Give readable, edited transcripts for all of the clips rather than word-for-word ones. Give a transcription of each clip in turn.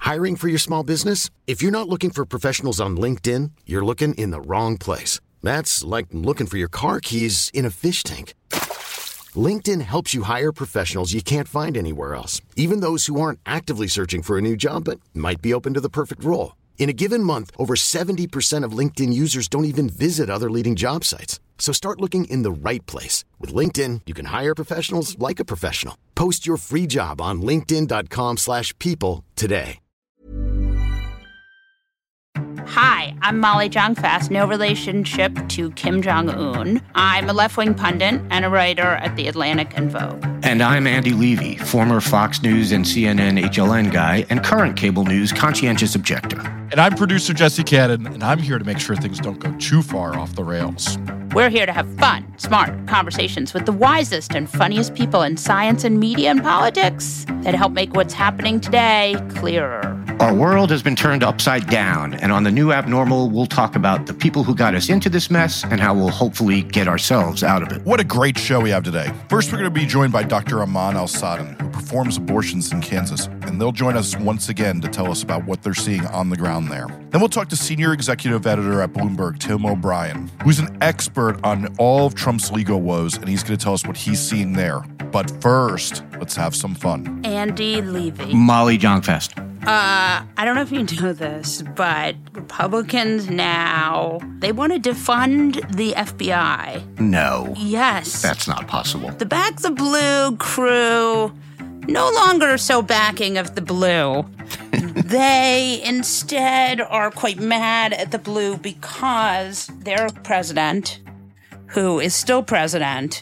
Hiring for your small business? If you're not looking for professionals on LinkedIn, you're looking in the wrong place. That's like looking for your car keys in a fish tank. LinkedIn helps you hire professionals you can't find anywhere else, even those who aren't actively searching for a new job but might be open to the perfect role. In a given month, over 70% of LinkedIn users don't even visit other leading job sites. So start looking in the right place. With LinkedIn, you can hire professionals like a professional. Post your free job on linkedin.com/people today. Hi, I'm Molly Jong-Fast, no relationship to Kim Jong-un. I'm a left-wing pundit and a writer at The Atlantic and Vogue. And I'm Andy Levy, former Fox News and CNN HLN guy and current cable news conscientious objector. And I'm producer Jesse Cannon, and I'm here to make sure things don't go too far off the rails. We're here to have fun, smart conversations with the wisest and funniest people in science and media and politics that help make what's happening today clearer. Our world has been turned upside down, and on the new Abnormal, we'll talk about the people who got us into this mess and how we'll hopefully get ourselves out of it. What a great show we have today. First, we're going to be joined by Dr. Aman Al-Sadin, who performs abortions in Kansas, and they'll join us once again to tell us about what they're seeing on the ground there. Then we'll talk to senior executive editor at Bloomberg, Tim O'Brien, who's an expert on all of Trump's legal woes, and he's going to tell us what he's seeing there. But first, let's have some fun. Andy Levy. Molly Jong-Fast. I don't know if you know this, but Republicans now, they want to defund the FBI. No. Yes. That's not possible. The Back the Blue crew, no longer so backing of the blue. They instead are quite mad at the blue because their president, who is still president,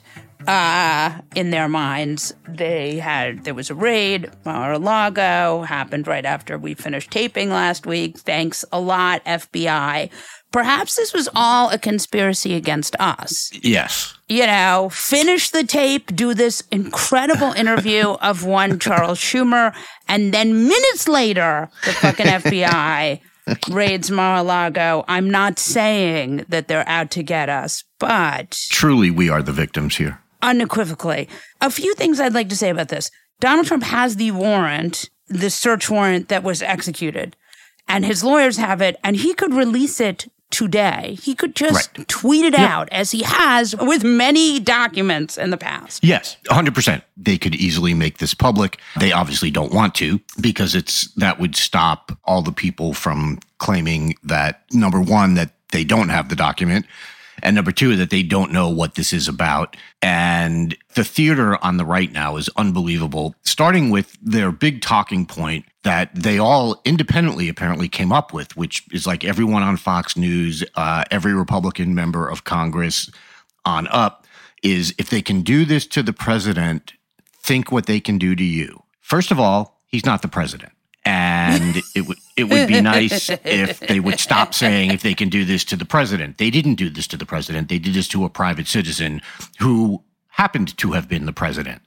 in their minds, there was a raid, Mar-a-Lago, happened right after we finished taping last week. Thanks a lot, FBI. Perhaps this was all a conspiracy against us. Yes. You know, finish the tape, do this incredible interview of one Charles Schumer, and then minutes later, the fucking FBI raids Mar-a-Lago. I'm not saying that they're out to get us, but... Truly, we are the victims here. Unequivocally. A few things I'd like to say about this. Donald Trump has the warrant, the search warrant that was executed, and his lawyers have it, and he could release it today. He could just tweet it out, as he has with many documents in the past. Yes, 100%. They could easily make this public. They obviously don't want to, because that would stop all the people from claiming that, number one, that they don't have the document, and number two, that they don't know what this is about. And the theater on the right now is unbelievable, starting with their big talking point that they all independently apparently came up with, which is like everyone on Fox News, every Republican member of Congress on up, is if they can do this to the president, think what they can do to you. First of all, he's not the president. And it would be nice if they would stop saying if they can do this to the president. They didn't do this to the president. They did this to a private citizen who happened to have been the president.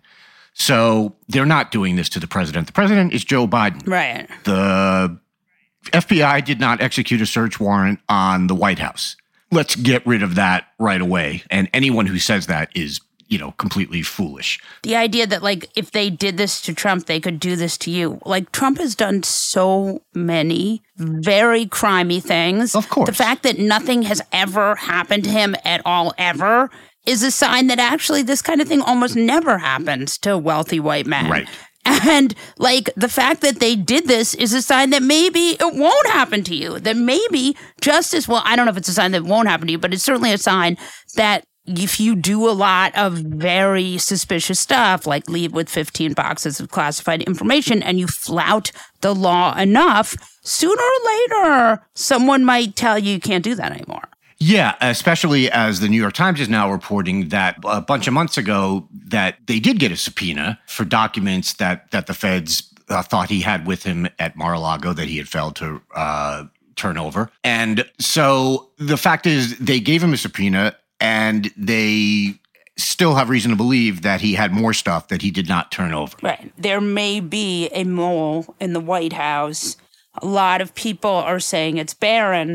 So they're not doing this to the president. The president is Joe Biden. Right. The FBI did not execute a search warrant on the White House. Let's get rid of that right away. And anyone who says that is completely foolish. The idea that, like, if they did this to Trump, they could do this to you. Like, Trump has done so many very crimey things. Of course. The fact that nothing has ever happened to him at all, ever, is a sign that actually this kind of thing almost never happens to wealthy white men. Right. And, like, the fact that they did this is a sign that maybe it won't happen to you. That maybe justice, well, I don't know if it's a sign that it won't happen to you, but it's certainly a sign that if you do a lot of very suspicious stuff, like leave with 15 boxes of classified information, and you flout the law enough, sooner or later, someone might tell you can't do that anymore. Yeah, especially as the New York Times is now reporting that a bunch of months ago that they did get a subpoena for documents that the feds thought he had with him at Mar-a-Lago that he had failed to turn over. And so the fact is they gave him a subpoena, and they still have reason to believe that he had more stuff that he did not turn over. Right. There may be a mole in the White House. A lot of people are saying it's barren.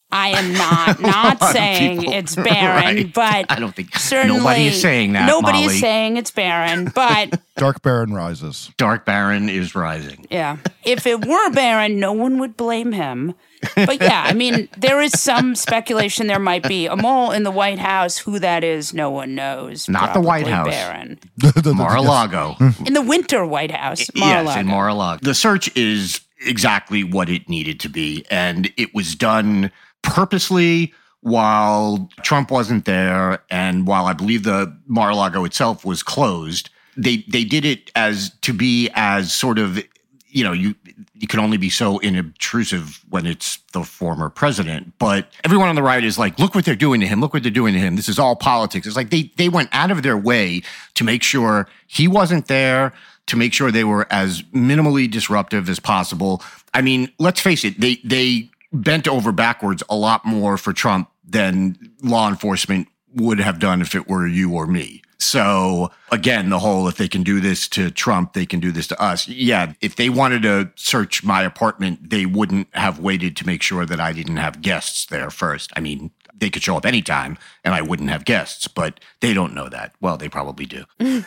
I am not saying it's barren, right. but I don't think certainly nobody is saying that. Nobody Molly. is saying it's barren, but Dark Baron rises. Dark Baron is rising. yeah, if it were barren, no one would blame him. But yeah, I mean, there is some speculation there might be a mole in the White House. Who that is, no one knows. Not the White Probably House. Barron. Mar-a-Lago. In the winter White House, Mar-a-Lago. Yes, in Mar-a-Lago. The search is exactly what it needed to be, and it was done purposely while Trump wasn't there, and while I believe the Mar-a-Lago itself was closed. They did it as to be as sort of, you know, you can only be so inobtrusive when it's the former president. But everyone on the right is like, look what they're doing to him. Look what they're doing to him. This is all politics. It's like they went out of their way to make sure he wasn't there, to make sure they were as minimally disruptive as possible. I mean, let's face it, they bent over backwards a lot more for Trump than law enforcement would have done if it were you or me. So again, the whole, if they can do this to Trump, they can do this to us. Yeah, if they wanted to search my apartment, they wouldn't have waited to make sure that I didn't have guests there first. I mean, they could show up anytime and I wouldn't have guests, but they don't know that. Well, they probably do.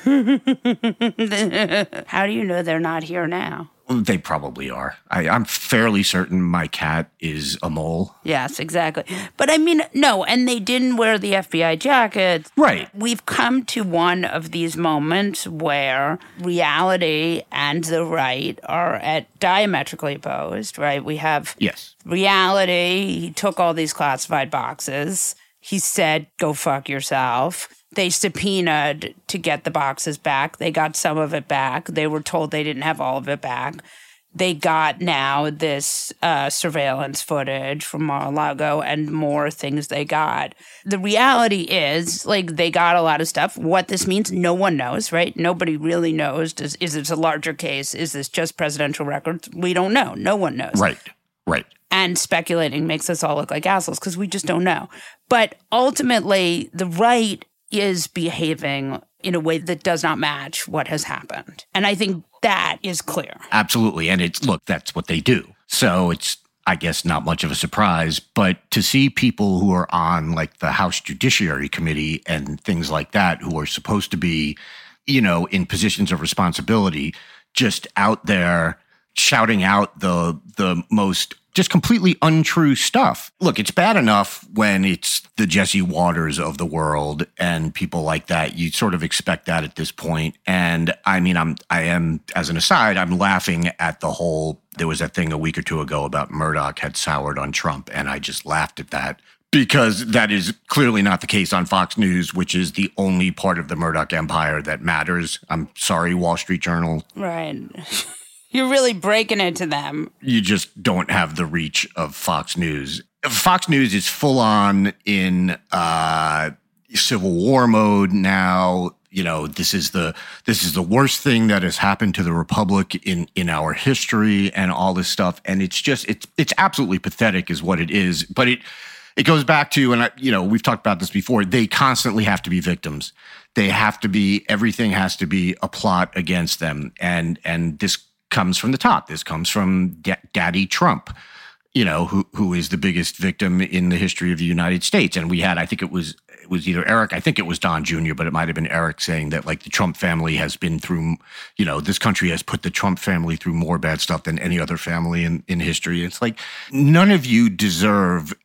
How do you know they're not here now? They probably are. I'm fairly certain my cat is a mole. Yes, exactly. But I mean, no, and they didn't wear the FBI jackets. Right. We've come to one of these moments where reality and the right are at diametrically opposed, right? We have Yes. reality. He took all these classified boxes. He said, go fuck yourself. They subpoenaed to get the boxes back. They got some of it back. They were told they didn't have all of it back. They got now this surveillance footage from Mar-a-Lago and more things they got. The reality is, like, they got a lot of stuff. What this means, no one knows, right? Nobody really knows. Is this a larger case? Is this just presidential records? We don't know. No one knows. Right. And speculating makes us all look like assholes because we just don't know. But ultimately, the right is behaving in a way that does not match what has happened. And I think that is clear. Absolutely. And look, that's what they do. So it's, I guess, not much of a surprise. But to see people who are on like the House Judiciary Committee and things like that, who are supposed to be, you know, in positions of responsibility, just out there shouting out the most just completely untrue stuff. Look, it's bad enough when it's the Jesse Waters of the world and people like that. You sort of expect that at this point. And I mean, I am, as an aside, I'm laughing at the whole, there was that thing a week or two ago about Murdoch had soured on Trump. And I just laughed at that because that is clearly not the case on Fox News, which is the only part of the Murdoch empire that matters. I'm sorry, Wall Street Journal. Right. You're really breaking it to them. You just don't have the reach of Fox News. Fox News is full on in Civil War mode now. You know, this is the worst thing that has happened to the Republic in our history and all this stuff. And it's just it's absolutely pathetic is what it is. But it goes back to, and we've talked about this before, they constantly have to be victims. They have to be, everything has to be a plot against them. And this comes from the top. This comes from Daddy Trump, you know, who is the biggest victim in the history of the United States. And we had, I think it was either Eric, I think it was Don Jr., but it might have been Eric saying that like the Trump family has been through, you know, this country has put the Trump family through more bad stuff than any other family in history. It's like, none of you deserve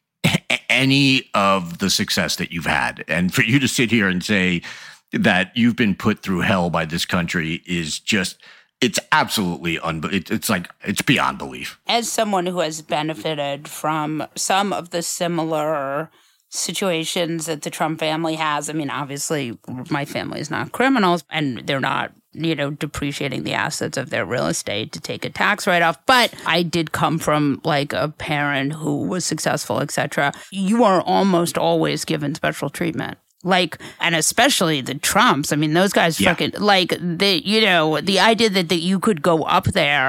any of the success that you've had. And for you to sit here and say that you've been put through hell by this country is just, it's absolutely it's beyond belief. As someone who has benefited from some of the similar situations that the Trump family has, I mean, obviously, my family is not criminals, and they're not, you know, depreciating the assets of their real estate to take a tax write-off. But I did come from like a parent who was successful, etc. You are almost always given special treatment. Like, and especially the Trumps. I mean, those guys fucking, like, the idea that you could go up there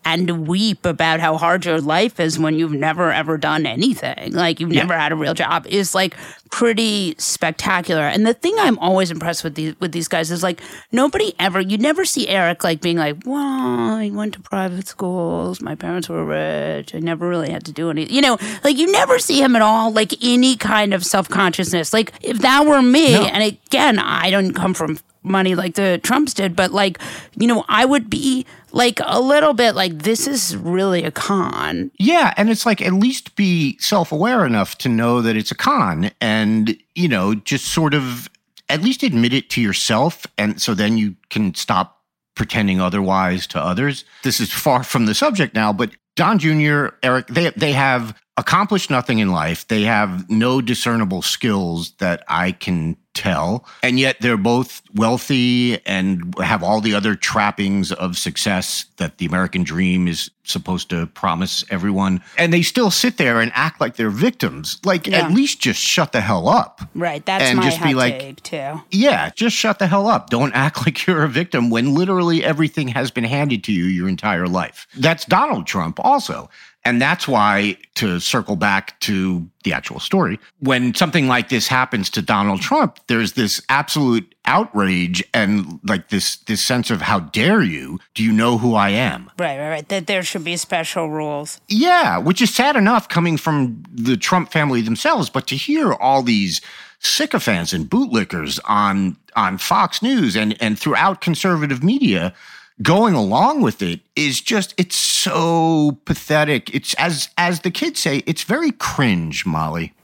and weep about how hard your life is when you've never ever done anything, like you've never had a real job, is like pretty spectacular. And the thing I'm always impressed with these guys is like you never see Eric like being like, well, I went to private schools, my parents were rich, I never really had to do anything. Like you never see him at all like any kind of self-consciousness. Like if that were me, and again, I don't come from money like the Trumps did, but like, I would be like a little bit like, this is really a con. Yeah. And it's like, at least be self-aware enough to know that it's a con and, just sort of at least admit it to yourself. And so then you can stop pretending otherwise to others. This is far from the subject now, but Don Jr., Eric, they have accomplished nothing in life. They have no discernible skills that I can tell. And yet they're both wealthy and have all the other trappings of success that the American dream is supposed to promise everyone. And they still sit there and act like they're victims. Like, at least just shut the hell up. Right. That's and my just be hot like, take, too. Yeah, just shut the hell up. Don't act like you're a victim when literally everything has been handed to you your entire life. That's Donald Trump also. And that's why, to circle back to the actual story, when something like this happens to Donald Trump, there's this absolute outrage and like this sense of, how dare you? Do you know who I am? Right. That there should be special rules. Yeah, which is sad enough coming from the Trump family themselves. But to hear all these sycophants and bootlickers on Fox News and throughout conservative media going along with it is just, it's so pathetic. It's, as the kids say, it's very cringe, Molly.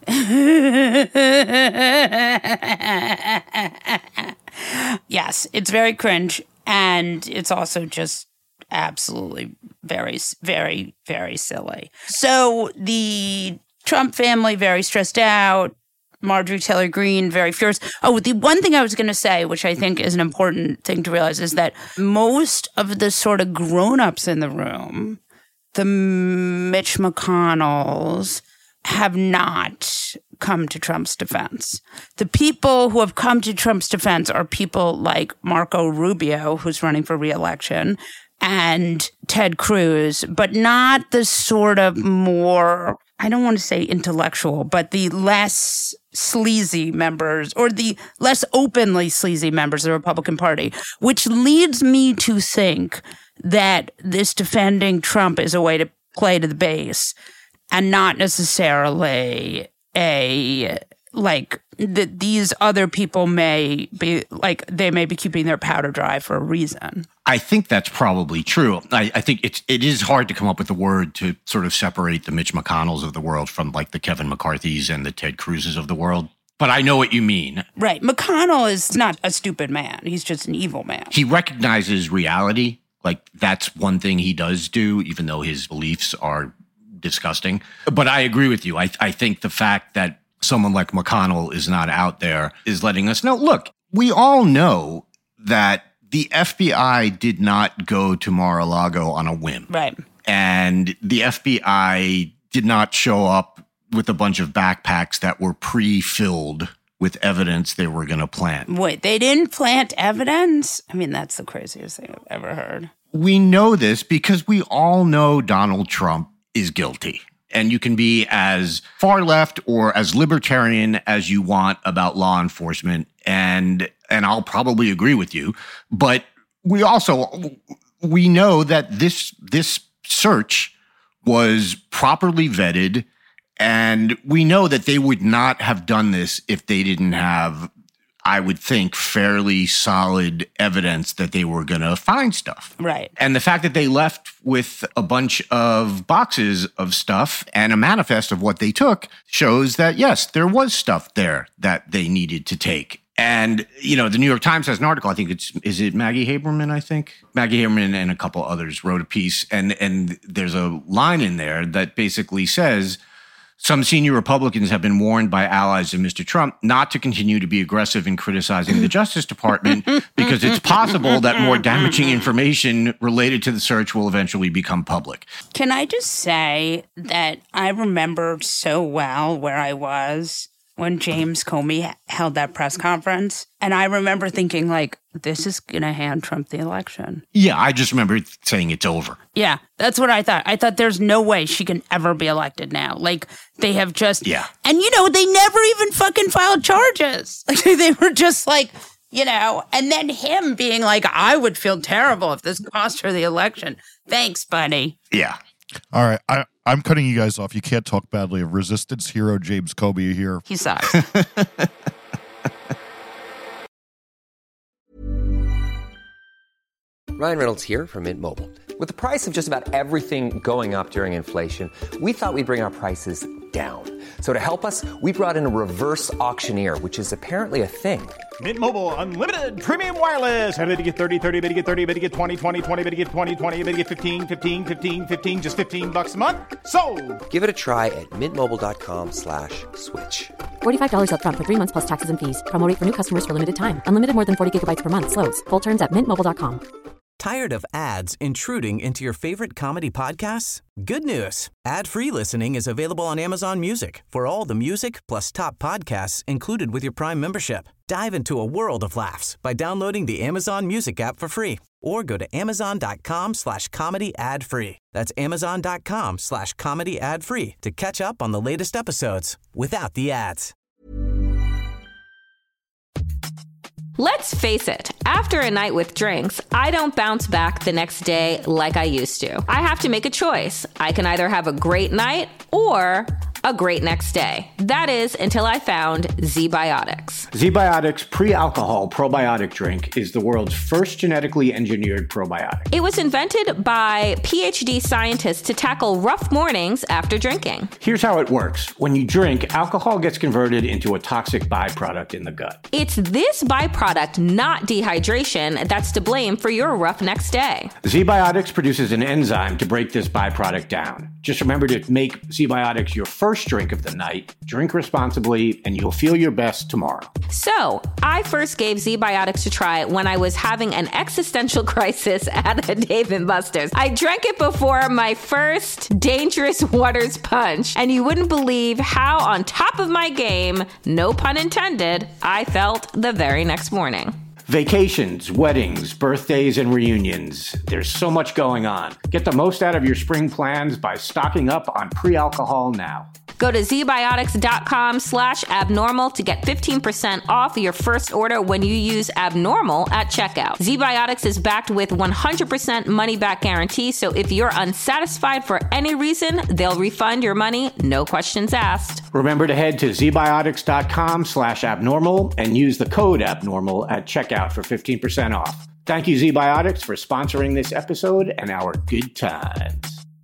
Yes, it's very cringe. And it's also just absolutely very, very, very silly. So the Trump family, very stressed out. Marjorie Taylor Greene, very furious. Oh, the one thing I was going to say, which I think is an important thing to realize, is that most of the sort of grown-ups in the room, the Mitch McConnells, have not come to Trump's defense. The people who have come to Trump's defense are people like Marco Rubio, who's running for re-election, and Ted Cruz, but not the sort of more, I don't want to say intellectual, but the less sleazy members or the less openly sleazy members of the Republican Party, which leads me to think that this defending Trump is a way to play to the base and not necessarily these other people may be like, they may be keeping their powder dry for a reason. I think that's probably true. I think it is hard to come up with a word to sort of separate the Mitch McConnells of the world from like the Kevin McCarthys and the Ted Cruzes of the world. But I know what you mean. Right. McConnell is not a stupid man. He's just an evil man. He recognizes reality. Like, that's one thing he does do, even though his beliefs are disgusting. But I agree with you. I think the fact that someone like McConnell is not out there is letting us know, look, we all know that the FBI did not go to Mar-a-Lago on a whim. Right. And the FBI did not show up with a bunch of backpacks that were pre-filled with evidence they were going to plant. Wait, they didn't plant evidence? I mean, that's the craziest thing I've ever heard. We know this because we all know Donald Trump is guilty. And you can be as far left or as libertarian as you want about law enforcement. And I'll probably agree with you. But we know that this search was properly vetted. And we know that they would not have done this if they didn't have, I would think, fairly solid evidence that they were going to find stuff. Right. And the fact that they left with a bunch of boxes of stuff and a manifest of what they took shows that, yes, there was stuff there that they needed to take. And, you know, the New York Times has an article, I think is it Maggie Haberman, I think? Maggie Haberman and a couple others wrote a piece. And there's a line in there that basically says, some senior Republicans have been warned by allies of Mr. Trump not to continue to be aggressive in criticizing the Justice Department because it's possible that more damaging information related to the search will eventually become public. Can I just say that I remember so well where I was when James Comey held that press conference. And I remember thinking, like, this is going to hand Trump the election. Yeah, I just remember saying it's over. Yeah, that's what I thought. I thought there's no way she can ever be elected now. Like, they have just... Yeah. And, they never even fucking filed charges. Like, they were just like... and then him being like, I would feel terrible if this cost her the election. Thanks, buddy. Yeah. All right. I'm cutting you guys off. You can't talk badly of resistance hero James Comey here. He sucks. Ryan Reynolds here from Mint Mobile. With the price of just about everything going up during inflation, we thought we'd bring our prices down. So to help us, we brought in a reverse auctioneer, which is apparently a thing. Mint Mobile Unlimited Premium Wireless. How to get 30, 30, bit to get 30, bit to get 20, 20, 20, bit to get 20, 20, bit to get 15, 15, 15, 15, just $15 a month? Sold! Give it a try at mintmobile.com/switch. $45 up front for 3 months plus taxes and fees. Promo rate for new customers for limited time. Unlimited more than 40 gigabytes per month. Slows full terms at mintmobile.com. Tired of ads intruding into your favorite comedy podcasts? Good news. Ad-free listening is available on Amazon Music for all the music plus top podcasts included with your Prime membership. Dive into a world of laughs by downloading the Amazon Music app for free or go to amazon.com/comedy ad-free. That's amazon.com/comedy ad-free to catch up on the latest episodes without the ads. Let's face it, after a night with drinks, I don't bounce back the next day like I used to. I have to make a choice. I can either have a great night or a great next day. That is, until I found ZBiotics. ZBiotics Pre-Alcohol Probiotic Drink is the world's first genetically engineered probiotic. It was invented by PhD scientists to tackle rough mornings after drinking. Here's how it works. When you drink, alcohol gets converted into a toxic byproduct in the gut. It's this byproduct, not dehydration, that's to blame for your rough next day. ZBiotics produces an enzyme to break this byproduct down. Just remember to make ZBiotics your first drink of the night. Drink responsibly, and you'll feel your best tomorrow. So, I first gave ZBiotics a try when I was having an existential crisis at a Dave & Buster's. I drank it before my first Dangerous Waters punch, and you wouldn't believe how on top of my game, no pun intended, I felt the very next morning. Vacations, weddings, birthdays, and reunions. There's so much going on. Get the most out of your spring plans by stocking up on pre-alcohol now. Go to zbiotics.com/abnormal to get 15% off your first order when you use abnormal at checkout. ZBiotics is backed with 100% money back guarantee, so if you're unsatisfied for any reason, they'll refund your money, no questions asked. Remember to head to zbiotics.com/abnormal and use the code abnormal at checkout for 15% off. Thank you, ZBiotics, for sponsoring this episode and our good times.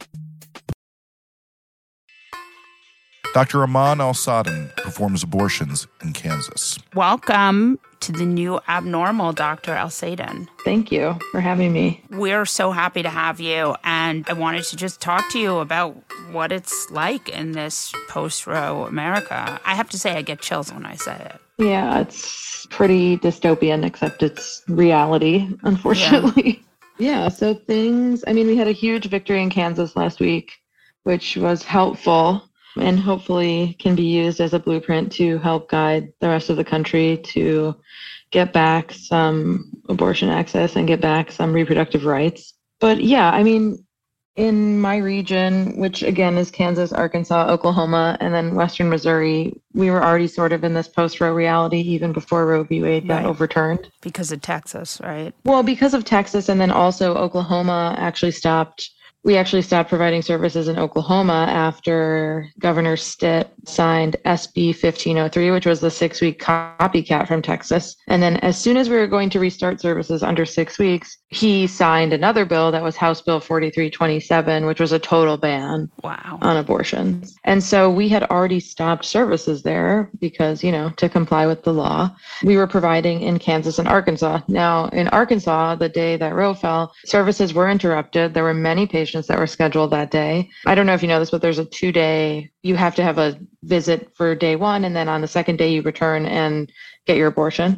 Dr. Aman Al-Sadin performs abortions in Kansas. Welcome to the new Abnormal, Dr. Al-Sadin. Thank you for having me. We're so happy to have you, and I wanted to just talk to you about what it's like in this post-Roe America. I have to say I get chills when I say it. Yeah, it's pretty dystopian, except it's reality, unfortunately. Yeah, so we had a huge victory in Kansas last week, which was helpful and hopefully can be used as a blueprint to help guide the rest of the country to get back some abortion access and get back some reproductive rights. But yeah, in my region, which again is Kansas, Arkansas, Oklahoma, and then Western Missouri, we were already sort of in this post-Roe reality even before Roe v. Wade got overturned. Because of Texas, right? Well, because of Texas, and then also Oklahoma we actually stopped providing services in Oklahoma after Governor Stitt signed SB 1503, which was the 6-week copycat from Texas. And then as soon as we were going to restart services under 6 weeks, he signed another bill that was House Bill 4327, which was a total ban on abortions. And so we had already stopped services there because, to comply with the law. We were providing in Kansas and Arkansas. Now, in Arkansas, the day that Roe fell, services were interrupted. There were many patients that were scheduled that day. I don't know if you know this, but there's a 2-day, you have to have a visit for day one, and then on the second day you return and get your abortion.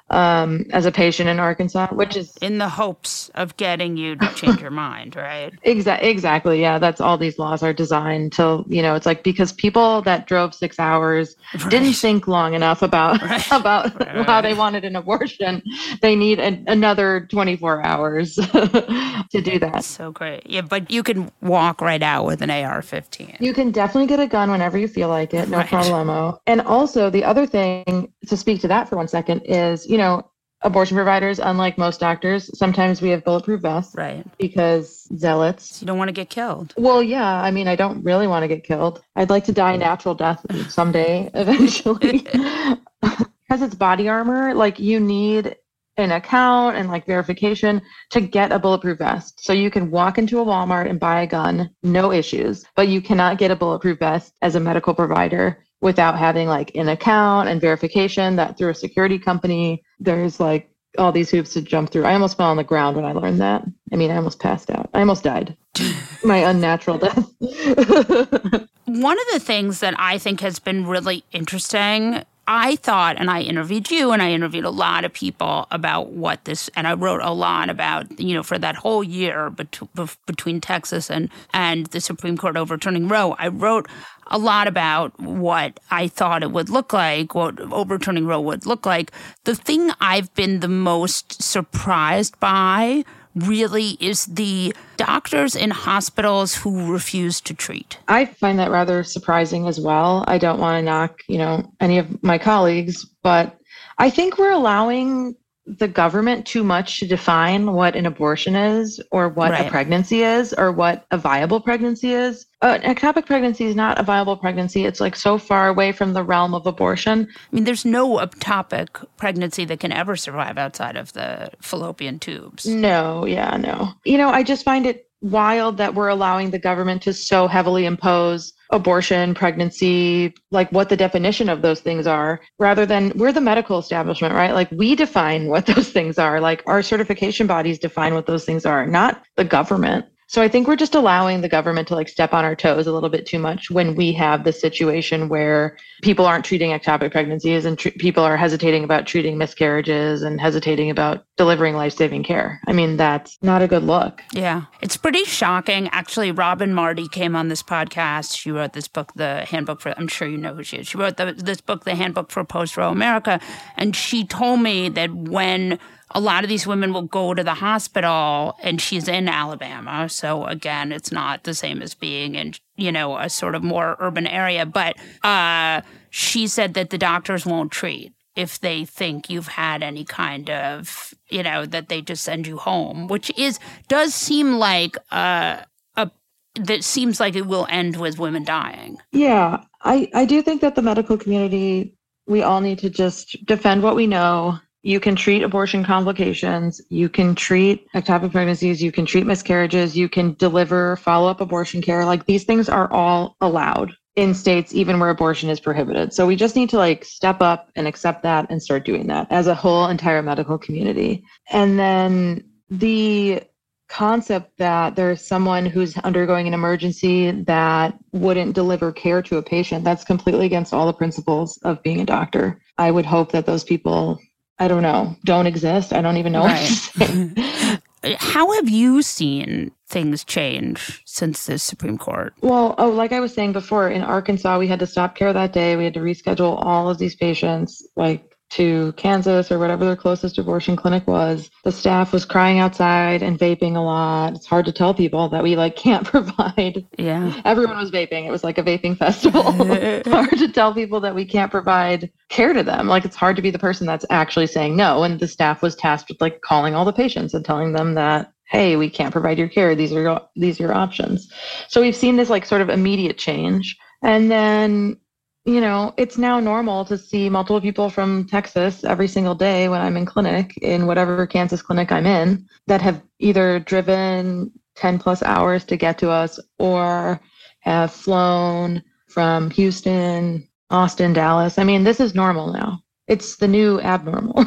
as a patient in Arkansas, which is in the hopes of getting you to change your mind, right? Exactly. Yeah. That's all these laws are designed to, it's like, because people that drove 6 hours didn't think long enough about how they wanted an abortion. They need another 24 hours to do that. That's so great. Yeah. But you can walk right out with an AR-15. You can definitely get a gun whenever you feel like it. No problemo. And also the other thing, to speak to that for 1 second, is, abortion providers, unlike most doctors, sometimes we have bulletproof vests. Right. Because zealots. You don't want to get killed. Well, yeah. I mean, I don't really want to get killed. I'd like to die a natural death someday, eventually. Because it's body armor, like you need an account and like verification to get a bulletproof vest. So you can walk into a Walmart and buy a gun, no issues, but you cannot get a bulletproof vest as a medical provider without having like an account and verification that through a security company. There's like all these hoops to jump through. I almost fell on the ground when I learned that. I mean, I almost passed out. I almost died. My unnatural death. One of the things that I think has been really interesting, I thought, and I interviewed you and I interviewed a lot of people about what this, and I wrote a lot about, for that whole year between Texas and the Supreme Court overturning Roe, I wrote a lot about what I thought it would look like, what overturning Roe would look like. The thing I've been the most surprised by really is the doctors in hospitals who refuse to treat. I find that rather surprising as well. I don't want to knock, any of my colleagues, but I think we're allowing the government too much to define what an abortion is or what a pregnancy is or what a viable pregnancy is. An ectopic pregnancy is not a viable pregnancy. It's like so far away from the realm of abortion. I mean, there's no ectopic pregnancy that can ever survive outside of the fallopian tubes. No. I just find it wild that we're allowing the government to so heavily impose abortion, pregnancy, like what the definition of those things are, rather than we're the medical establishment, right? Like we define what those things are. Like our certification bodies define what those things are, not the government. So I think we're just allowing the government to like step on our toes a little bit too much when we have the situation where people aren't treating ectopic pregnancies and people are hesitating about treating miscarriages and hesitating about delivering life-saving care. I mean, that's not a good look. Yeah, it's pretty shocking. Actually, Robin Marty came on this podcast. She wrote this book, The Handbook for, I'm sure you know who she is. She wrote this book, The Handbook for Post-Roe America. And she told me that when a lot of these women will go to the hospital, and she's in Alabama. So again, it's not the same as being in, a sort of more urban area. But she said that the doctors won't treat if they think you've had any kind of, that they just send you home, which does seem like that seems like it will end with women dying. Yeah, I do think that the medical community, we all need to just defend what we know. You can treat abortion complications. You can treat ectopic pregnancies. You can treat miscarriages. You can deliver follow-up abortion care. Like these things are all allowed in states, even where abortion is prohibited. So we just need to like step up and accept that and start doing that as a whole entire medical community. And then the concept that there's someone who's undergoing an emergency that wouldn't deliver care to a patient, that's completely against all the principles of being a doctor. I would hope that those people, I don't know, don't exist. I don't even know what to say. How have you seen things change since the Supreme Court? Well, like I was saying before, in Arkansas, we had to stop care that day. We had to reschedule all of these patients, to Kansas or whatever their closest abortion clinic was. The staff was crying outside and vaping a lot. It's hard to tell people that we can't provide. Yeah. Everyone was vaping. It was like a vaping festival. It's hard to tell people that we can't provide care to them. It's hard to be the person that's actually saying no. And the staff was tasked with calling all the patients and telling them that, hey, we can't provide your care. These are your options. So we've seen this sort of immediate change. And then it's now normal to see multiple people from Texas every single day when I'm in clinic, in whatever Kansas clinic I'm in, that have either driven 10 plus hours to get to us or have flown from Houston, Austin, Dallas. I mean, this is normal now. It's the new abnormal.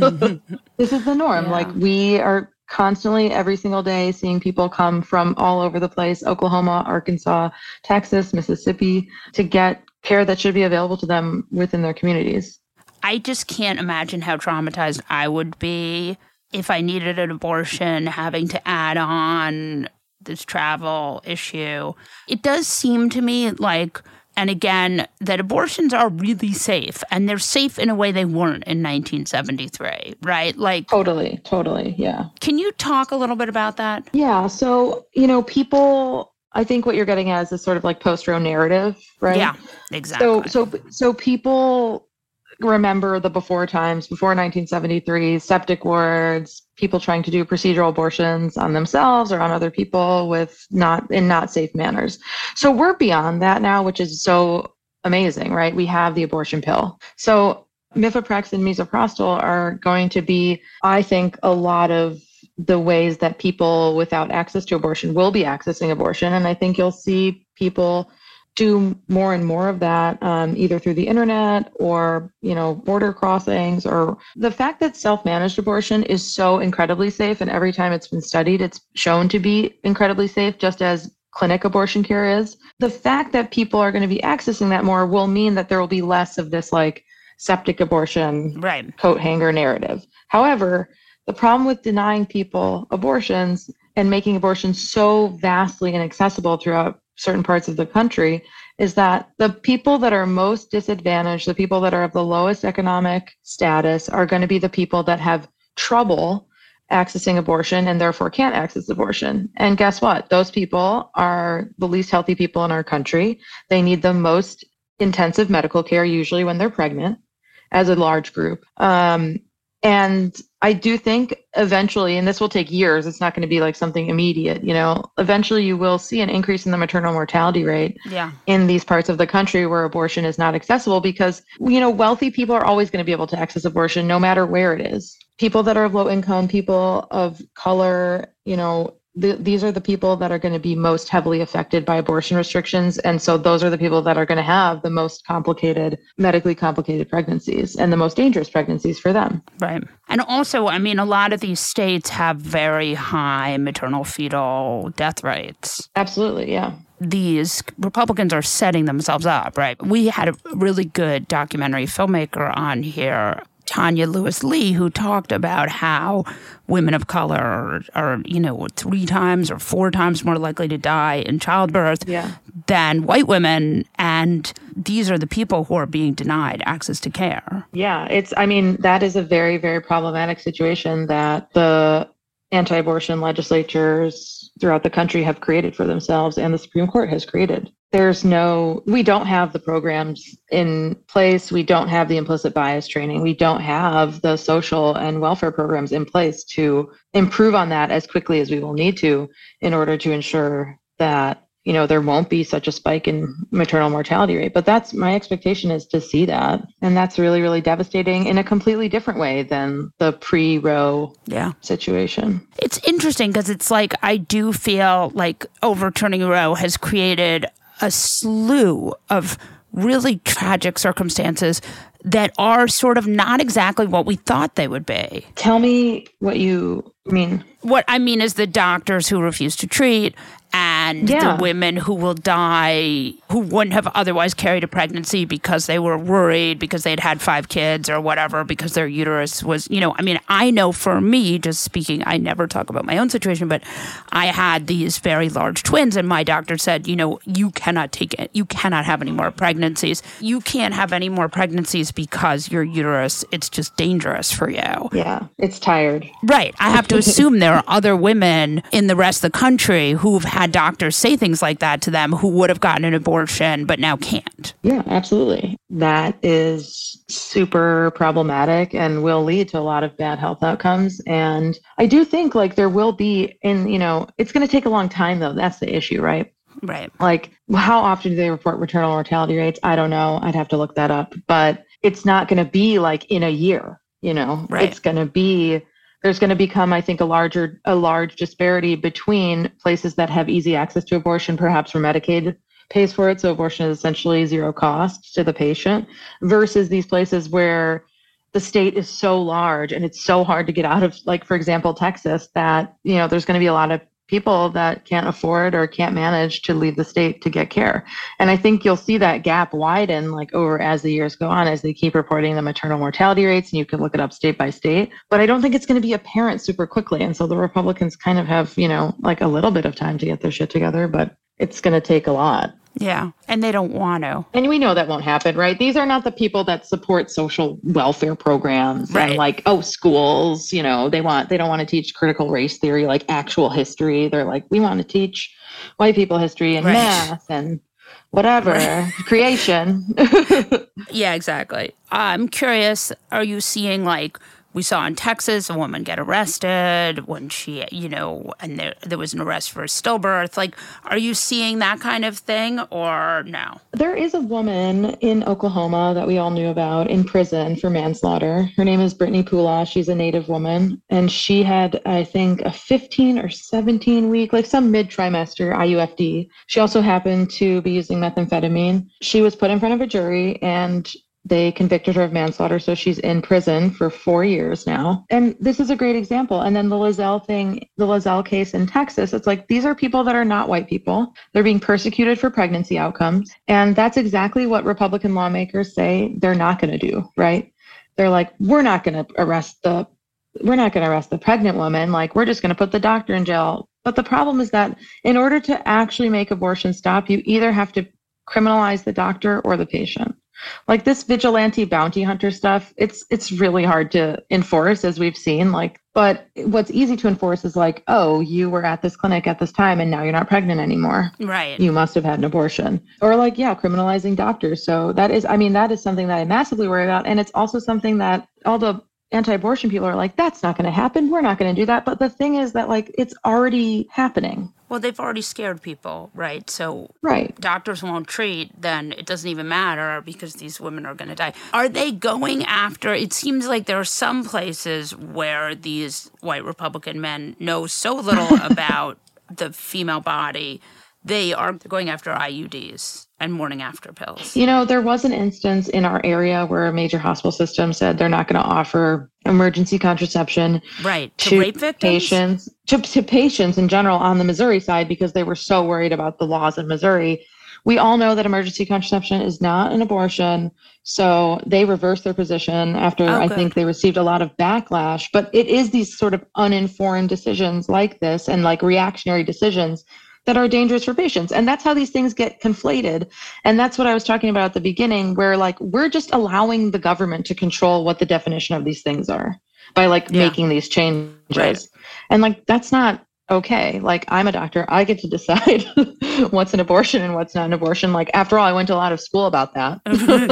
This is the norm. Yeah. We are constantly every single day seeing people come from all over the place, Oklahoma, Arkansas, Texas, Mississippi, to get care that should be available to them within their communities. I just can't imagine how traumatized I would be if I needed an abortion, having to add on this travel issue. It does seem to me like, and again, that abortions are really safe, and they're safe in a way they weren't in 1973, right? Like Totally, yeah. Can you talk a little bit about that? Yeah, so, people, I think what you're getting at is this sort of like post-Roe narrative, right? Yeah, exactly. So people remember the before times, before 1973, septic wards, people trying to do procedural abortions on themselves or on other people with not safe manners. So we're beyond that now, which is so amazing, right? We have the abortion pill. So mifepristone and misoprostol are going to be, I think, a lot of the ways that people without access to abortion will be accessing abortion. And I think you'll see people do more and more of that, either through the internet or, border crossings, or the fact that self-managed abortion is so incredibly safe. And every time it's been studied, it's shown to be incredibly safe, just as clinic abortion care is. The fact that people are going to be accessing that more will mean that there will be less of this like septic abortion coat hanger narrative. However, the problem with denying people abortions and making abortions so vastly inaccessible throughout certain parts of the country is that the people that are most disadvantaged, the people that are of the lowest economic status, are going to be the people that have trouble accessing abortion and therefore can't access abortion. And guess what? Those people are the least healthy people in our country. They need the most intensive medical care, usually when they're pregnant, as a large group. And I do think eventually, and this will take years, it's not going to be like something immediate, eventually you will see an increase in the maternal mortality rate in these parts of the country where abortion is not accessible because, wealthy people are always going to be able to access abortion no matter where it is. People that are of low income, people of color, these are the people that are going to be most heavily affected by abortion restrictions. And so those are the people that are going to have the most medically complicated pregnancies and the most dangerous pregnancies for them. Right. And also, a lot of these states have very high maternal fetal death rates. Absolutely, yeah. These Republicans are setting themselves up, right? We had a really good documentary filmmaker on here, Tanya Lewis-Lee, who talked about how women of color are 3 times or 4 times more likely to die in childbirth than white women. And these are the people who are being denied access to care. Yeah, that is a very, very problematic situation that the anti-abortion legislatures throughout the country have created for themselves and the Supreme Court has created. We don't have the programs in place. We don't have the implicit bias training. We don't have the social and welfare programs in place to improve on that as quickly as we will need to in order to ensure that, there won't be such a spike in maternal mortality rate. But that's my expectation, is to see that. And that's really, really devastating in a completely different way than the pre-Roe situation. It's interesting because it's like, I do feel like overturning Roe has created a slew of really tragic circumstances that are sort of not exactly what we thought they would be. Tell me what you mean. What I mean is the doctors who refuse to treat and the women who will die, who wouldn't have otherwise carried a pregnancy because they were worried, because they'd had 5 kids or whatever, because their uterus was, I know for me, just speaking, I never talk about my own situation, but I had these very large twins and my doctor said, you cannot take it. You cannot have any more pregnancies. You can't have any more pregnancies because your uterus, it's just dangerous for you. Yeah, it's tired. Right. I have to assume there are other women in the rest of the country who've had doctors say things like that to them who would have gotten an abortion but now can't. Yeah, absolutely. That is super problematic and will lead to a lot of bad health outcomes. And I do think there will be it's going to take a long time though. That's the issue, right? Right. How often do they report maternal mortality rates? I don't know. I'd have to look that up, but it's not going to be in a year, Right. It's going to be, there's going to become, I think, a large disparity between places that have easy access to abortion, perhaps where Medicaid pays for it, so abortion is essentially zero cost to the patient, versus these places where the state is so large and it's so hard to get out of, for example, Texas, that, there's going to be a lot of people that can't afford or can't manage to leave the state to get care. And I think you'll see that gap widen like over as the years go on, as they keep reporting the maternal mortality rates, and you can look it up state by state. But I don't think it's going to be apparent super quickly. And so the Republicans kind of have, like a little bit of time to get their shit together, but it's going to take a lot. Yeah, and they don't want to. And we know that won't happen, right? These are not the people that support social welfare programs and like, schools, they don't want to teach critical race theory, like actual history. They're like, we want to teach white people history and math and whatever, creation. Yeah, exactly. I'm curious, are you seeing like, we saw in Texas a woman get arrested when she, and there was an arrest for a stillbirth. Like, are you seeing that kind of thing or no? There is a woman in Oklahoma that we all knew about in prison for manslaughter. Her name is Brittany Pula. She's a Native woman. And she had, I think, a 15 or 17 week, like some mid-trimester IUFD. She also happened to be using methamphetamine. She was put in front of a jury and they convicted her of manslaughter, so she's in prison for 4 years now. And this is a great example. And then the Lizelle case in Texas, it's like, these are people that are not white people. They're being persecuted for pregnancy outcomes. And that's exactly what Republican lawmakers say they're not going to do, right? They're like, we're not going to arrest the pregnant woman. Like, we're just going to put the doctor in jail. But the problem is that in order to actually make abortion stop, you either have to criminalize the doctor or the patient. Like this vigilante bounty hunter stuff, it's really hard to enforce, as we've seen. But what's easy to enforce is like, oh, you were at this clinic at this time and now you're not pregnant anymore. Right. You must have had an abortion. Or like, yeah, criminalizing doctors. So that is something that I massively worry about. And it's also something that all the anti-abortion people are like, that's not going to happen. We're not going to do that. But the thing is that like, it's already happening. Well, they've already scared people, right? So doctors won't treat, then it doesn't even matter because these women are going to die. Are they going after, it seems like there are some places where these white Republican men know so little about the female body, they are going after IUDs and morning after pills. There was an instance in our area where a major hospital system said they're not going to offer emergency contraception to rape victims? To patients in general on the Missouri side because they were so worried about the laws in Missouri. We all know that emergency contraception is not an abortion. So they reversed their position after I think they received a lot of backlash. But it is these sort of uninformed decisions like this and like reactionary decisions that are dangerous for patients. And that's how these things get conflated. And that's what I was talking about at the beginning, where like we're just allowing the government to control what the definition of these things are by making these changes. Right. And like, that's not okay. Like, I'm a doctor. I get to decide what's an abortion and what's not an abortion. Like, after all, I went to a lot of school about that.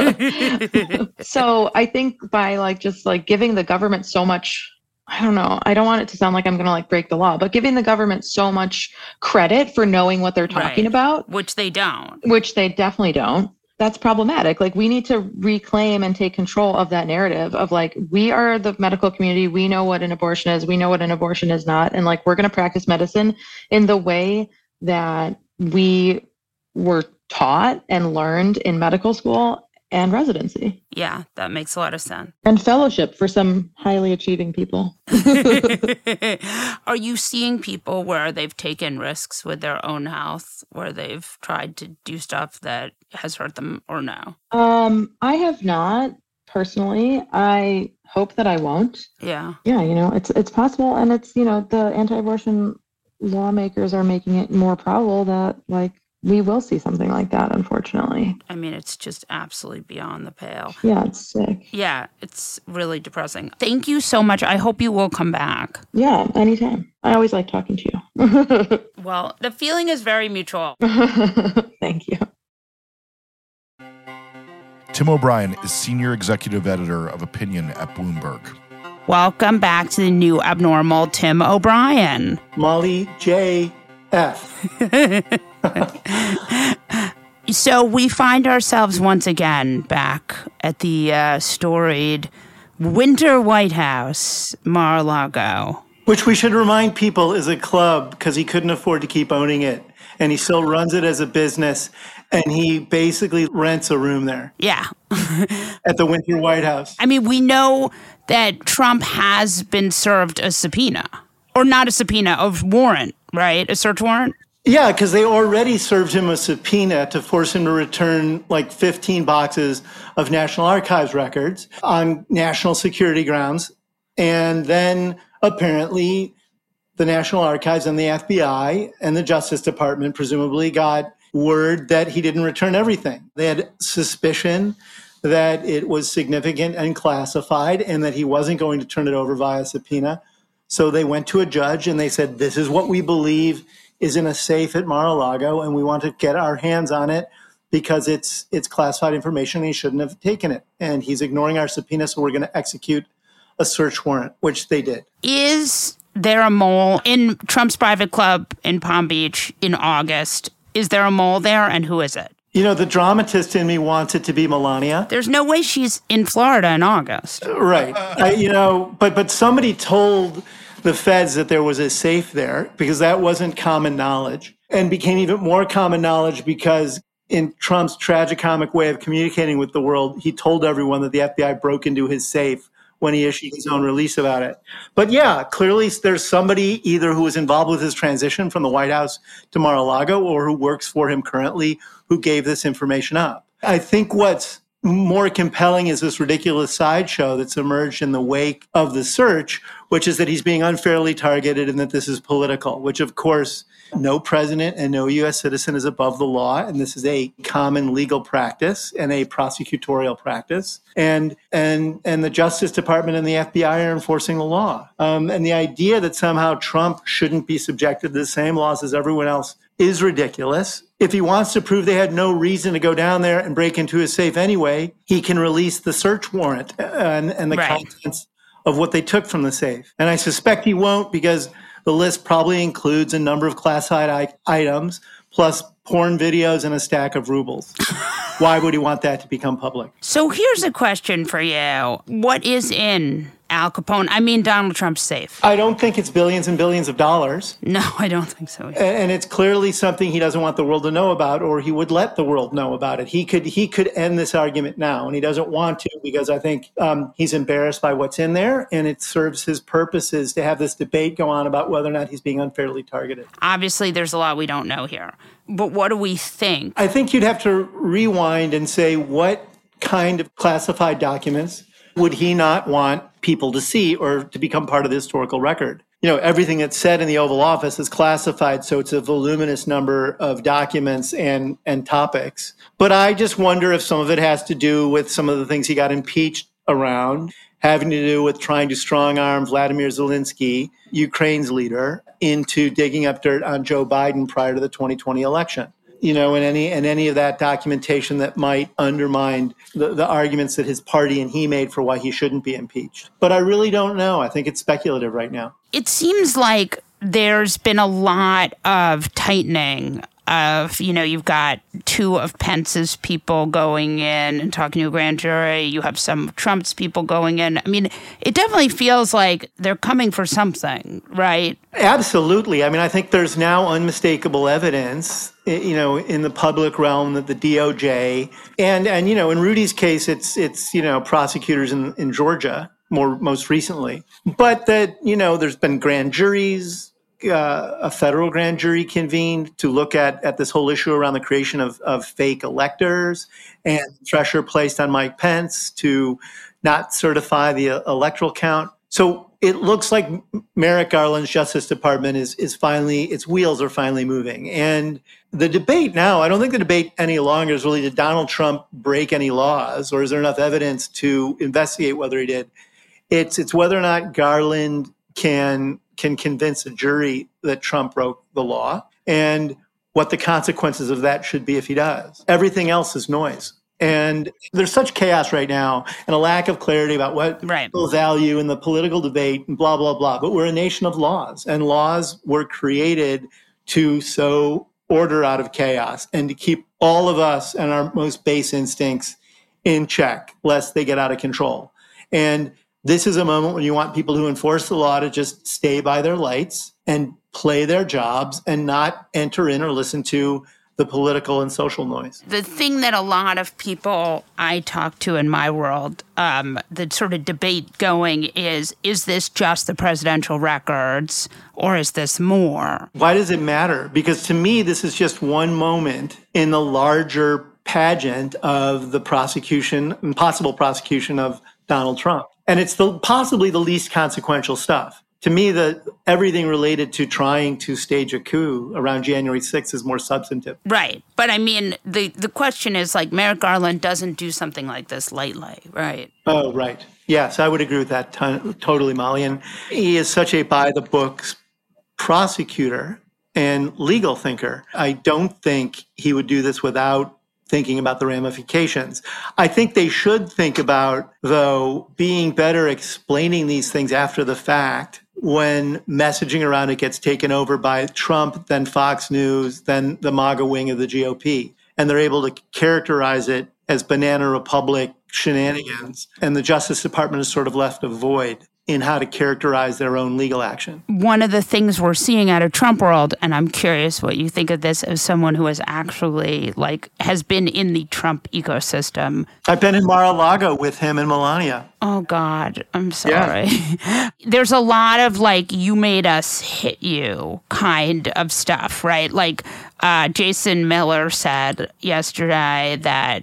So I think by like, just like giving the government so much, I don't know, I don't want it to sound like I'm going to like break the law, but giving the government so much credit for knowing what they're talking about. Which they don't. Which they definitely don't. That's problematic. Like, we need to reclaim and take control of that narrative of like, we are the medical community. We know what an abortion is. We know what an abortion is not. And like, we're going to practice medicine in the way that we were taught and learned in medical school and residency. Yeah, that makes a lot of sense. And fellowship for some highly achieving people. Are you seeing people where they've taken risks with their own health, where they've tried to do stuff that has hurt them or no? I have not personally. I hope that I won't. Yeah. Yeah, it's possible. And it's, the anti-abortion lawmakers are making it more probable that like, we will see something like that, unfortunately. I mean, it's just absolutely beyond the pale. Yeah, it's sick. Yeah, it's really depressing. Thank you so much. I hope you will come back. Yeah, anytime. I always like talking to you. Well, the feeling is very mutual. Thank you. Tim O'Brien is Senior Executive Editor of Opinion at Bloomberg. Welcome back to the new abnormal Tim O'Brien. Molly J. F. So we find ourselves once again back at the storied Winter White House, Mar-a-Lago. Which we should remind people is a club because he couldn't afford to keep owning it. And he still runs it as a business. And he basically rents a room there. Yeah. At the Winter White House. I mean, we know that Trump has been served a subpoena. Or not a subpoena, a warrant right? A search warrant? Yeah, because they already served him a subpoena to force him to return like 15 boxes of National Archives records on national security grounds. And then apparently the National Archives and the FBI and the Justice Department presumably got word that he didn't return everything. They had suspicion that it was significant and classified and that he wasn't going to turn it over via subpoena. So they went to a judge and they said, this is what we believe is in a safe at Mar-a-Lago, and we want to get our hands on it because it's classified information and he shouldn't have taken it. And he's ignoring our subpoena, so we're going to execute a search warrant, which they did. Is there a mole in Trump's private club in Palm Beach in August? Is there a mole there, and who is it? You know, the dramatist in me wants it to be Melania. There's no way she's in Florida in August. Right. But somebody told the feds that there was a safe there because that wasn't common knowledge, and became even more common knowledge because in Trump's tragicomic way of communicating with the world, he told everyone that the FBI broke into his safe when he issued his own release about it. But yeah, clearly there's somebody either who was involved with his transition from the White House to Mar-a-Lago or who works for him currently who gave this information up. I think what's more compelling is this ridiculous sideshow that's emerged in the wake of the search, which is that he's being unfairly targeted and that this is political, which of course no president and no U.S. citizen is above the law. And this is a common legal practice and a prosecutorial practice. And the Justice Department and the FBI are enforcing the law. And the idea that somehow Trump shouldn't be subjected to the same laws as everyone else is ridiculous. If he wants to prove they had no reason to go down there and break into his safe anyway, he can release the search warrant and the contents of what they took from the safe. And I suspect he won't because the list probably includes a number of classified items, plus porn videos and a stack of rubles. Why would he want that to become public? So here's a question for you. What is in Al Capone? I mean, Donald Trump's safe. I don't think it's billions and billions of dollars. No, I don't think so. And it's clearly something he doesn't want the world to know about, or he would let the world know about it. He could end this argument now, and he doesn't want to because I think he's embarrassed by what's in there, and it serves his purposes to have this debate go on about whether or not he's being unfairly targeted. Obviously, there's a lot we don't know here. But what do we think? I think you'd have to rewind and say what kind of classified documents would he not want people to see or to become part of the historical record? You know, everything that's said in the Oval Office is classified, so it's a voluminous number of documents and topics. But I just wonder if some of it has to do with some of the things he got impeached around, having to do with trying to strong-arm Vladimir Zelensky, Ukraine's leader, into digging up dirt on Joe Biden prior to the 2020 election. You know, and any of that documentation that might undermine the arguments that his party and he made for why he shouldn't be impeached. But I really don't know. I think it's speculative right now. It seems like there's been a lot of tightening of, you know, you've got two of Pence's people going in and talking to a grand jury. You have some of Trump's people going in. I mean, it definitely feels like they're coming for something, right? Absolutely. I mean, I think there's now unmistakable evidence, you know, in the public realm that the DOJ and you know, in Rudy's case, it's you know, prosecutors in Georgia most recently, but that, you know, there's been grand juries, a federal grand jury convened to look at this whole issue around the creation of fake electors and pressure placed on Mike Pence to not certify the electoral count. So it looks like Merrick Garland's Justice Department is finally, its wheels are finally moving. And the debate now, I don't think the debate any longer is really, did Donald Trump break any laws, or is there enough evidence to investigate whether he did? It's whether or not Garland can convince a jury that Trump broke the law and what the consequences of that should be if he does. Everything else is noise. And there's such chaos right now and a lack of clarity about what people value in the political debate and blah, blah, blah. But we're a nation of laws, and laws were created to sow order out of chaos and to keep all of us and our most base instincts in check, lest they get out of control. And this is a moment when you want people who enforce the law to just stay by their lights and play their jobs and not enter in or listen to the political and social noise. The thing that a lot of people I talk to in my world, the sort of debate going is this just the presidential records or is this more? Why does it matter? Because to me, this is just one moment in the larger pageant of the prosecution and possible prosecution of Donald Trump. And it's possibly the least consequential stuff. To me, everything related to trying to stage a coup around January 6th is more substantive. Right. But I mean, the question is like Merrick Garland doesn't do something like this lightly, right? Oh, right. Yes, I would agree with that totally, Molly. And he is such a by-the-books prosecutor and legal thinker. I don't think he would do this without thinking about the ramifications. I think they should think about, though, being better explaining these things after the fact when messaging around it gets taken over by Trump, then Fox News, then the MAGA wing of the GOP. And they're able to characterize it as Banana Republic shenanigans. And the Justice Department is sort of left a void in how to characterize their own legal action. One of the things we're seeing out of Trump world, and I'm curious what you think of this as someone who has actually, has been in the Trump ecosystem. I've been in Mar-a-Lago with him and Melania. Oh, God, I'm sorry. Yeah. There's a lot of, you made us hit you kind of stuff, right? Jason Miller said yesterday that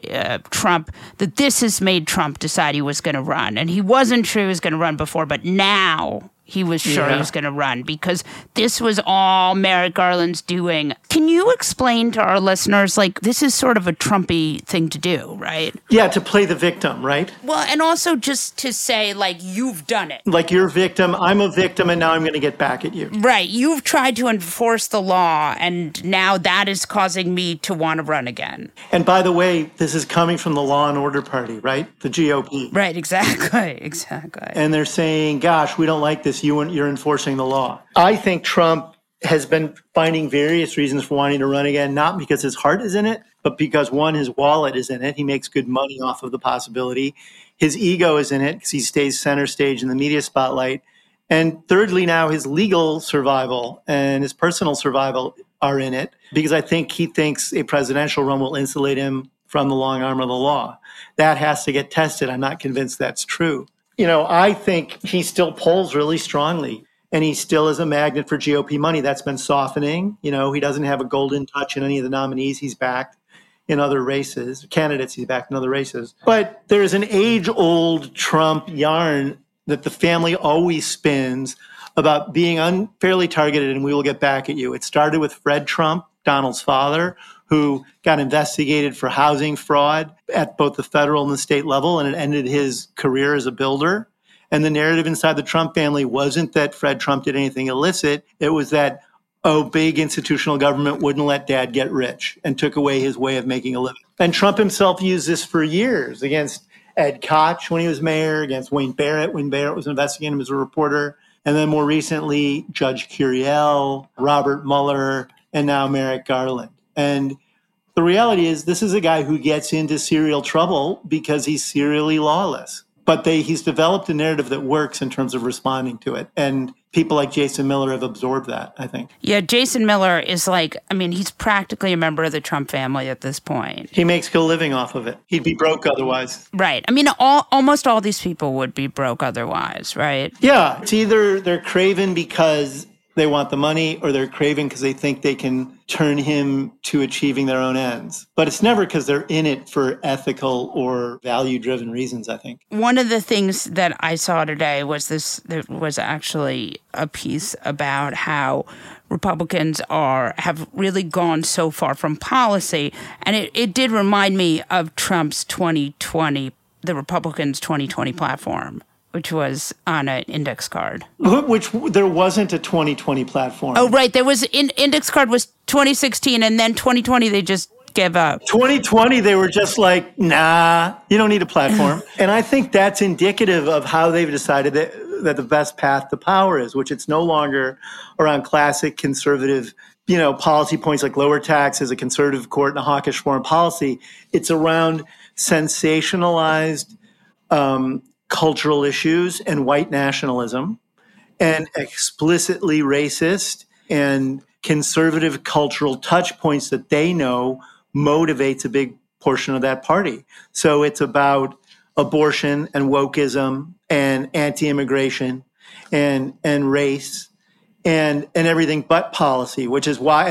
that this has made Trump decide he was going to run. And he wasn't sure he was going to run before, but now he was sure he was going to run because this was all Merrick Garland's doing. Can you explain to our listeners, this is sort of a Trumpy thing to do, right? Yeah, to play the victim, right? Well, and also just to say, you've done it. You're a victim, I'm a victim, and now I'm going to get back at you. Right. You've tried to enforce the law, and now that is causing me to want to run again. And by the way, this is coming from the Law and Order Party, right? The GOP. Right, exactly. And they're saying, gosh, we don't like this. You're enforcing the law. I think Trump has been finding various reasons for wanting to run again, not because his heart is in it, but because, one, his wallet is in it. He makes good money off of the possibility. His ego is in it because he stays center stage in the media spotlight. And thirdly, now his legal survival and his personal survival are in it because I think he thinks a presidential run will insulate him from the long arm of the law. That has to get tested. I'm not convinced that's true. I think he still polls really strongly, and he still is a magnet for GOP money. That's been softening. He doesn't have a golden touch in any of the nominees he's backed in other races, candidates he's backed in other races. But there's an age-old Trump yarn that the family always spins about being unfairly targeted, and we will get back at you. It started with Fred Trump, Donald's father, who got investigated for housing fraud at both the federal and the state level, and it ended his career as a builder. And the narrative inside the Trump family wasn't that Fred Trump did anything illicit. It was that, big institutional government wouldn't let dad get rich and took away his way of making a living. And Trump himself used this for years against Ed Koch when he was mayor, against Wayne Barrett when Barrett was investigating him as a reporter, and then more recently, Judge Curiel, Robert Mueller, and now Merrick Garland. And the reality is this is a guy who gets into serial trouble because he's serially lawless. But he's developed a narrative that works in terms of responding to it. And people like Jason Miller have absorbed that, I think. Yeah, Jason Miller is he's practically a member of the Trump family at this point. He makes a living off of it. He'd be broke otherwise. Right. Almost all these people would be broke otherwise, right? Yeah. It's either they're craven because they want the money, or they're craving because they think they can turn him to achieving their own ends. But it's never because they're in it for ethical or value-driven reasons, I think. One of the things that I saw today was there was actually a piece about how Republicans have really gone so far from policy. And it did remind me of Trump's 2020, the Republicans' 2020 platform, which was on an index card. Which there wasn't a 2020 platform. Oh, right. There was index card was 2016, and then 2020 they just gave up. 2020 they were just like, nah, you don't need a platform. And I think that's indicative of how they've decided that the best path to power is, which it's no longer around classic conservative, policy points like lower taxes, a conservative court, and a hawkish foreign policy. It's around sensationalized cultural issues and white nationalism and explicitly racist and conservative cultural touch points that they know motivates a big portion of that party. So it's about abortion and wokeism and anti-immigration and race and everything but policy, which is why,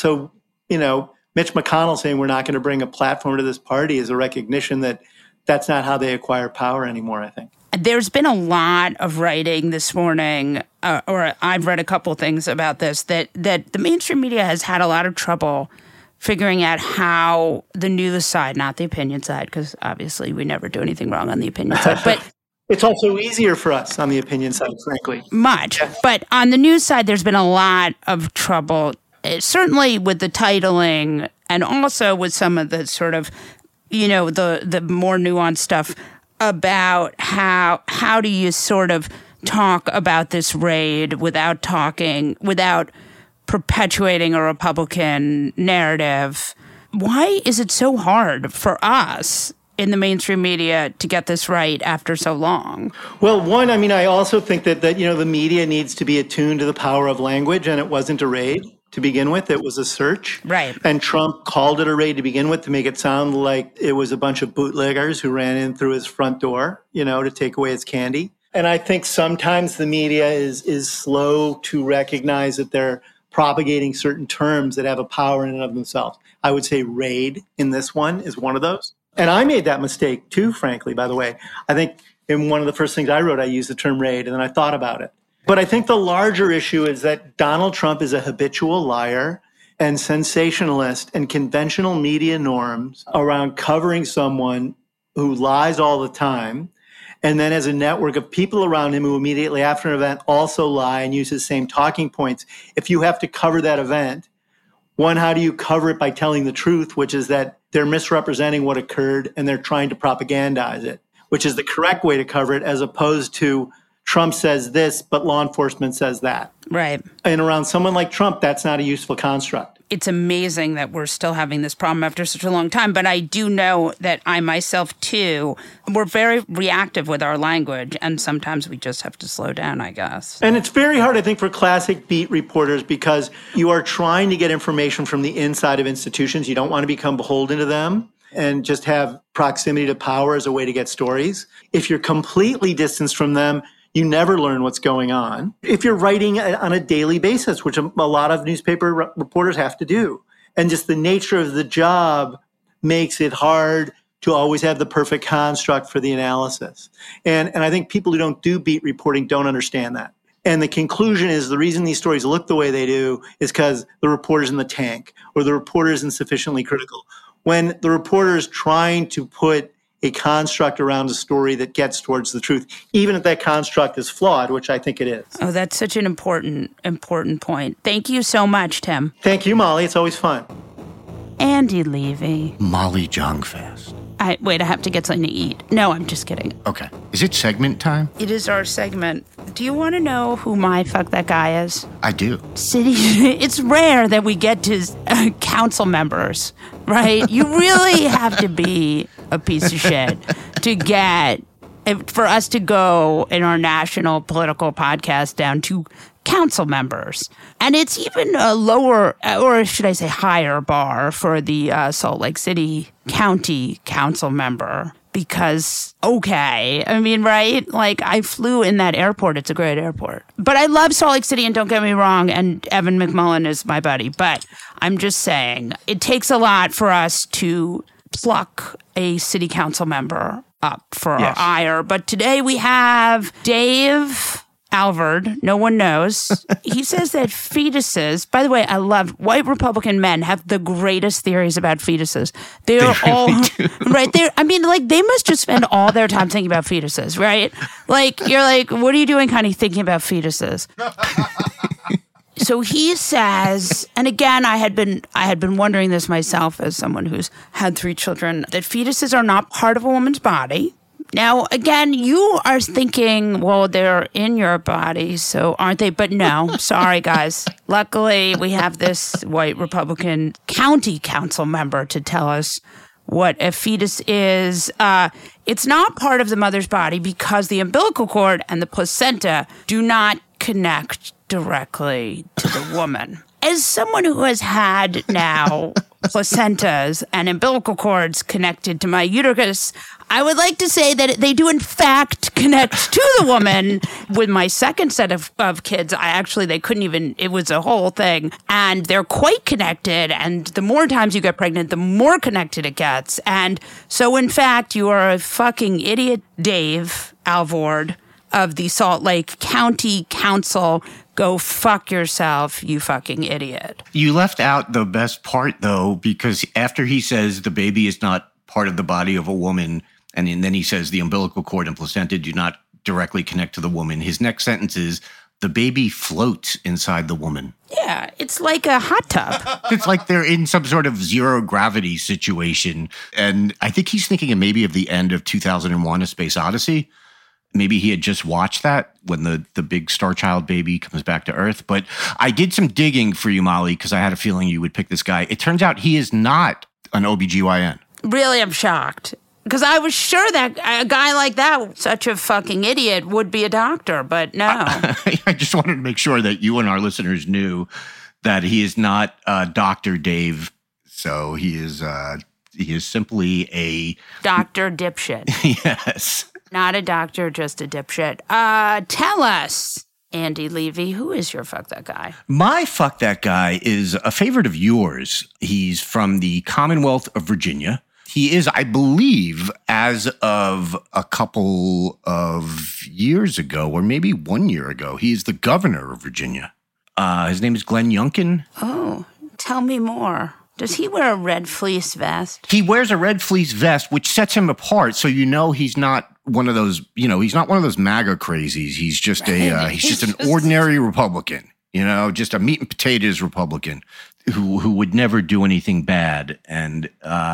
Mitch McConnell saying we're not going to bring a platform to this party is a recognition that that's not how they acquire power anymore, I think. There's been a lot of writing this morning, or I've read a couple things about this, that the mainstream media has had a lot of trouble figuring out how the news side, not the opinion side, because obviously we never do anything wrong on the opinion side, but it's also easier for us on the opinion side, frankly. Much. Yeah. But on the news side, there's been a lot of trouble, certainly with the titling and also with some of the sort of, the more nuanced stuff about how do you sort of talk about this raid without perpetuating a Republican narrative. Why is it so hard for us in the mainstream media to get this right after so long? Well, one, I also think that the media needs to be attuned to the power of language, and it wasn't a raid to begin with. It was a search. Right. And Trump called it a raid to begin with to make it sound like it was a bunch of bootleggers who ran in through his front door, to take away his candy. And I think sometimes the media is slow to recognize that they're propagating certain terms that have a power in and of themselves. I would say raid in this one is one of those. And I made that mistake too, frankly, by the way. I think in one of the first things I wrote, I used the term raid, and then I thought about it. But I think the larger issue is that Donald Trump is a habitual liar and sensationalist, and conventional media norms around covering someone who lies all the time, and then as a network of people around him who immediately after an event also lie and use the same talking points. If you have to cover that event, one, how do you cover it by telling the truth, which is that they're misrepresenting what occurred and they're trying to propagandize it, which is the correct way to cover it, as opposed to Trump says this, but law enforcement says that. Right. And around someone like Trump, that's not a useful construct. It's amazing that we're still having this problem after such a long time. But I do know that I myself, too, we're very reactive with our language. And sometimes we just have to slow down, I guess. And it's very hard, I think, for classic beat reporters because you are trying to get information from the inside of institutions. You don't want to become beholden to them and just have proximity to power as a way to get stories. If you're completely distanced from them, you never learn what's going on. If you're writing on a daily basis, which a lot of newspaper reporters have to do, and just the nature of the job makes it hard to always have the perfect construct for the analysis. And I think people who don't do beat reporting don't understand that. And the conclusion is the reason these stories look the way they do is because the reporter's in the tank or the reporter isn't sufficiently critical. When the reporter is trying to put a construct around a story that gets towards the truth, even if that construct is flawed, which I think it is. Oh, that's such an important point. Thank you so much, Tim. Thank you, Molly. It's always fun. Andy Levy. Molly Jong-Fast. I have to get something to eat. No, I'm just kidding. Okay. Is it segment time? It is our segment. Do you want to know who my fuck that guy is? I do. It's rare that we get to council members, right? You really have to be a piece of shit for us to go in our national political podcast down to council members. And it's even a lower, or should I say higher bar for the Salt Lake City County council member. Because, okay, right? Like, I flew in that airport. It's a great airport. But I love Salt Lake City, and don't get me wrong, and Evan McMullin is my buddy. But I'm just saying, it takes a lot for us to pluck a city council member up for our ire. But today we have Dave Alvord, no one knows. He says that fetuses, by the way, I love white Republican men have the greatest theories about fetuses. They're all right there. They must just spend all their time thinking about fetuses, right? Like, you're like, what are you doing, honey, thinking about fetuses? So he says, and again, I had been wondering this myself as someone who's had 3 children, that fetuses are not part of a woman's body. Now, again, you are thinking, well, they're in your body, so aren't they? But no, sorry, guys. Luckily, we have this white Republican county council member to tell us what a fetus is. It's not part of the mother's body because the umbilical cord and the placenta do not connect directly to the woman. as someone who has had now placentas and umbilical cords connected to my uterus, I would like to say that they do in fact connect to the woman. With my second set of kids, they couldn't even, it was a whole thing. And they're quite connected. And the more times you get pregnant, the more connected it gets. And so in fact, you are a fucking idiot, Dave Alvord of the Salt Lake County Council. Go fuck yourself, you fucking idiot. You left out the best part, though, because after he says the baby is not part of the body of a woman, and then he says the umbilical cord and placenta do not directly connect to the woman, his next sentence is, the baby floats inside the woman. Yeah, it's like a hot tub. It's like they're in some sort of zero gravity situation. And I think he's thinking maybe of the end of 2001, A Space Odyssey. Maybe he had just watched that when the big Star Child baby comes back to Earth. But I did some digging for you, Molly, because I had a feeling you would pick this guy. It turns out he is not an OBGYN. Really, I'm shocked. Because I was sure that a guy like that, such a fucking idiot, would be a doctor, but no. I just wanted to make sure that you and our listeners knew that he is not Dr. Dave. So he is simply a... Dr. Dipshit. Yes. Not a doctor, just a dipshit. Tell us, Andy Levy, who is your fuck that guy? My fuck that guy is a favorite of yours. He's from the Commonwealth of Virginia. He is, I believe, as of a couple of years ago, or maybe 1 year ago, he is the governor of Virginia. His name is Glenn Youngkin. Oh, tell me more. Does he wear a red fleece vest? He wears a red fleece vest, which sets him apart. So he's not one of those, he's not one of those MAGA crazies. He's just he's just an ordinary Republican, just a meat and potatoes Republican who would never do anything bad. And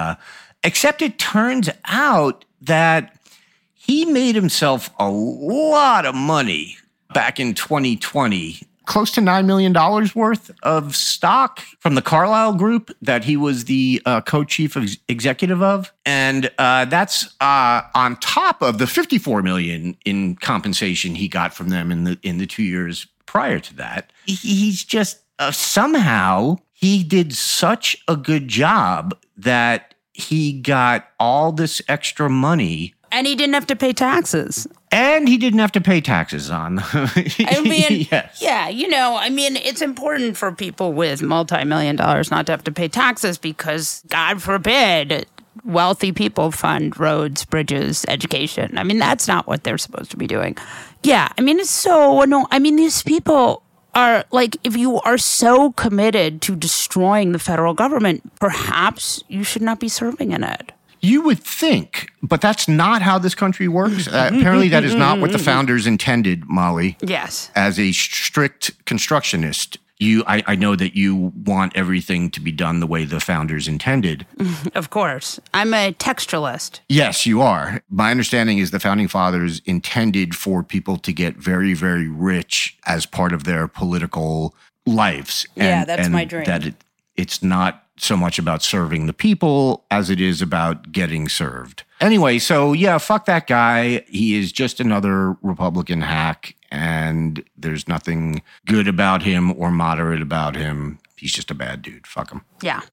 except it turns out that he made himself a lot of money back in 2020. Close to $9 million worth of stock from the Carlyle Group that he was the co-chief executive of. And that's on top of the $54 million in compensation he got from them in the 2 years prior to that. He's just somehow he did such a good job that he got all this extra money. And he didn't have to pay taxes. And he didn't have to pay taxes on. I mean, yes. Yeah, it's important for people with multi-million dollars not to have to pay taxes because, God forbid, wealthy people fund roads, bridges, education. I mean, that's not what they're supposed to be doing. Yeah, it's so annoying. These people are like, if you are so committed to destroying the federal government, perhaps you should not be serving in it. You would think, but that's not how this country works. Apparently, that is not what the founders intended, Molly. Yes. As a strict constructionist, I know that you want everything to be done the way the founders intended. Of course. I'm a textualist. Yes, you are. My understanding is the founding fathers intended for people to get very, very rich as part of their political lives. Yeah, that's my dream. That it's not so much about serving the people as it is about getting served. Anyway, so yeah, fuck that guy. He is just another Republican hack, and there's nothing good about him or moderate about him. He's just a bad dude. Fuck him. Yeah.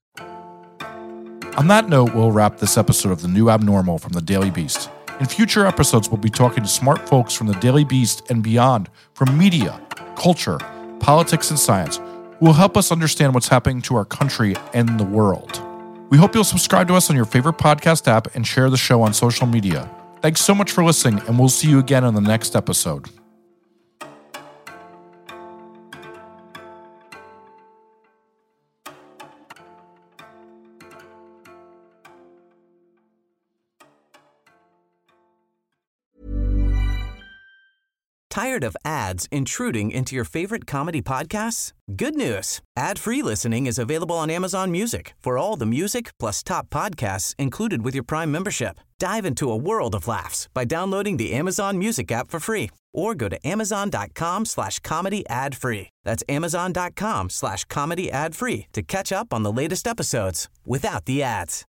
On that note, we'll wrap this episode of The New Abnormal from The Daily Beast. In future episodes, we'll be talking to smart folks from The Daily Beast and beyond, from media, culture, politics, and science, who will help us understand what's happening to our country and the world. We hope you'll subscribe to us on your favorite podcast app and share the show on social media. Thanks so much for listening, and we'll see you again on the next episode. Tired of ads intruding into your favorite comedy podcasts? Good news. Ad-free listening is available on Amazon Music for all the music plus top podcasts included with your Prime membership. Dive into a world of laughs by downloading the Amazon Music app for free or go to amazon.com/comedy ad-free. That's amazon.com/comedy ad-free to catch up on the latest episodes without the ads.